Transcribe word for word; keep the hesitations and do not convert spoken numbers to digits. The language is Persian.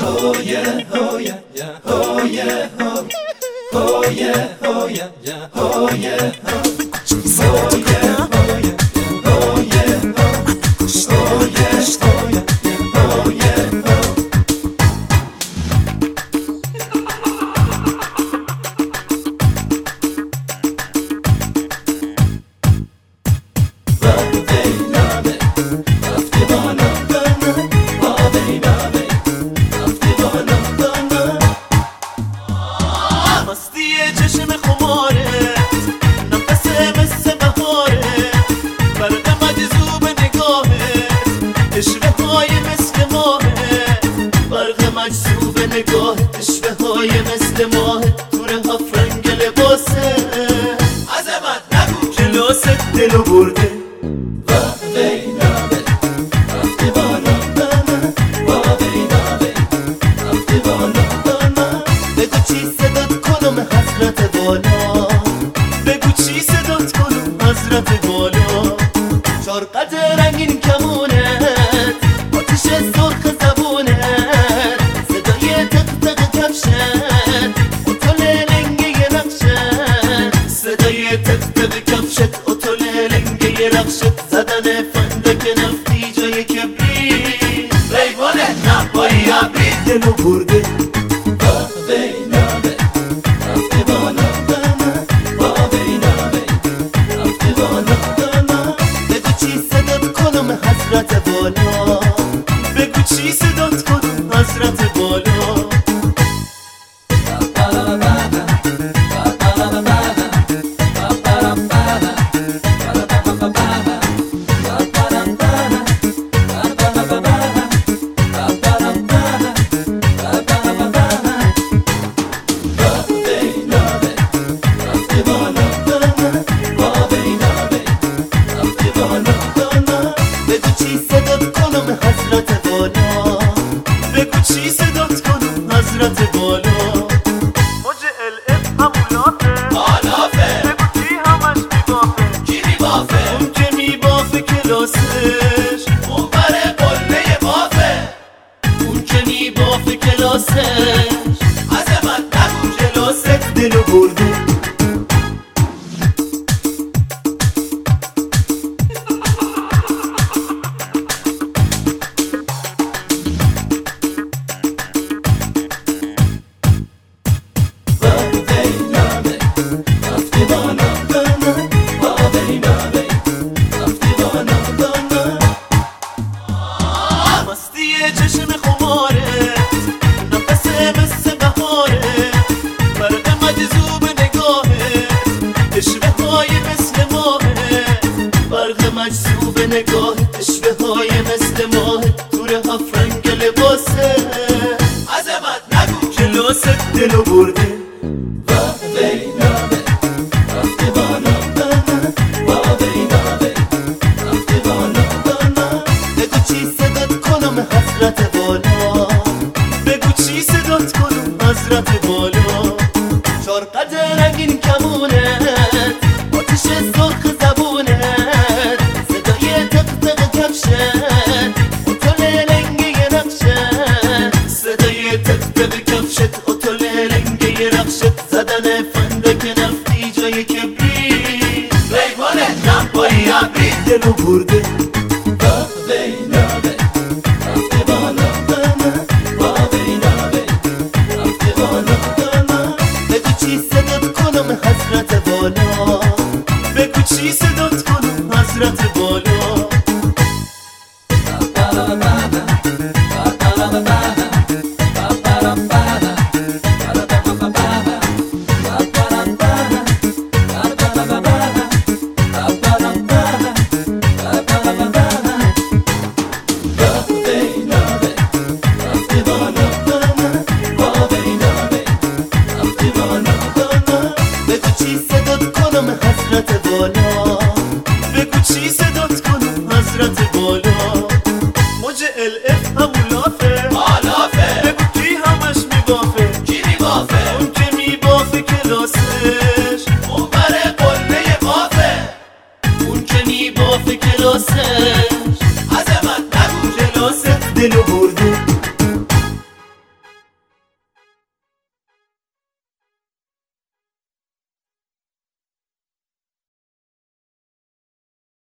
oh yeah, oh yeah, yeah, oh yeah, oh, oh yeah, oh yeah, yeah, oh yeah, oh, oh yeah, oh yeah, oh yeah, oh, oh yeah, oh yeah, oh yeah, oh. اشوه های مثل ماه تور هفرنگ لباسه عظمت نگو کلاست دلو برده و بینامه رفته بالا و بینامه رفته بالا. بگو چی صدات کنم حضرت بالا، بگو چی صدات کنم حضرت بالا. شرقت رنگین کمونت آتیش سرخ زبونت صدای تق تق کفشت اتول لنگه نقشت صدای تق تق کفشت اتول لنگه نقشت زدن فندک نفتی جای کبری ریوانه نبایی عبری دلو برده و بینامه رفته بالا و بینامه رفته بالا. بگو چی صدات کنم حضرت بالا، بگو چی صدات کنم حضرت بالا. بگو چی صدات کنم حضرت بالا، بگو چی صدات کنم حضرت بالا. موج الف همولافه آلافه بگو کی همش میبافه کی میبافه اون که میبافه کلاسش اون بره قله بافه اون که میبافه کلاسش عظمت نگو کلاست دلو برده چشم خمارت نفسه مثل بهاره برق مجذوب نگاهت اشوه های مثل ماهت برق مجذوب نگاهت اشوه های مثل ماهت تور هفرنگ لباسه عظمت نگو کلاست دلو برده و بینامه رفته بالا و بینامه رفته بالا. بگو چی صدات کنم حضرت بالا، بگو چی صدات کنم حضرت بالا. شرقت رنگین کمونت آتیش سرخ زبونت صدای تق تق کفشت اتول لنگه نقشت صدای تق تق کفشت اتول لنگه نقشت زدن فندک نفتی جای کبری ریوانه نبایی عبری دلو برده